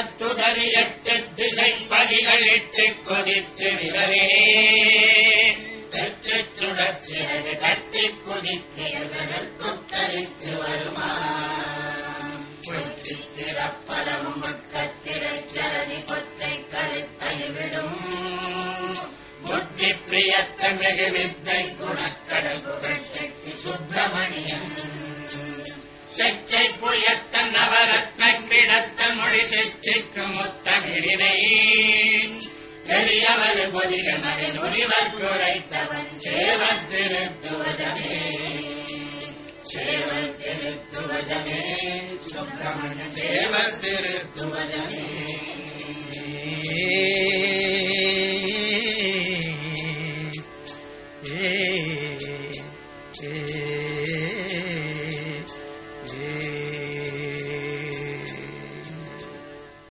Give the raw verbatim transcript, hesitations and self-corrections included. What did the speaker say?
பத்துதறி எட்டு திசை பதிகளிட்டு கொதித்து நிலவே பெற்று சுடற்சிறகு கட்டி குதித்து தரித்து வருமா சித்திரப்பலமும் கத்திரச்சரதி கொத்தை கருத்தை விடும் புத்தி பிரியத்த மிகு வித்தை குணக்கடல் புகழ் சக்தி சுப்பிரமணியன் செச்சை புயத்தன் நவரத்ன கிடத்த மொழி செச்சிக்கு முத்தமிழினை எளியவர் பொதிக மறை முனிவர் குறைத்தவன் சேவர் திருத்துவதமே சேவர் திருத்துவதமே சுப்பிரமணிய சேவர் திருத்துவதமே ஏ